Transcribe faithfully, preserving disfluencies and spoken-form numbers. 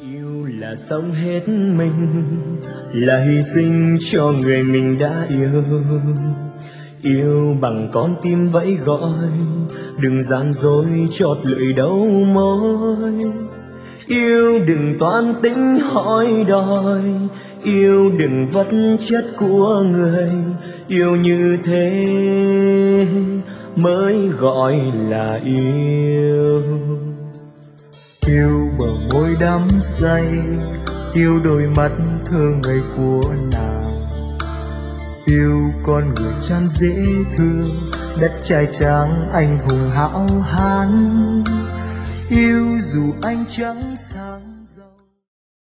Yêu là sống hết mình, là hy sinh cho người mình đã yêu. Yêu bằng con tim vẫy gọi, đừng gian dối chót lưỡi đầu môi. Yêu đừng toan tính hỏi đòi, yêu đừng vật chất của người. Yêu như thế mới gọi là yêu. Yêu bờ môi đắm say, yêu đôi mắt thơ ngây của nàng. Yêu con người chan dễ thương, đất trai tráng anh hùng hão hán. Yêu dù anh chẳng sáng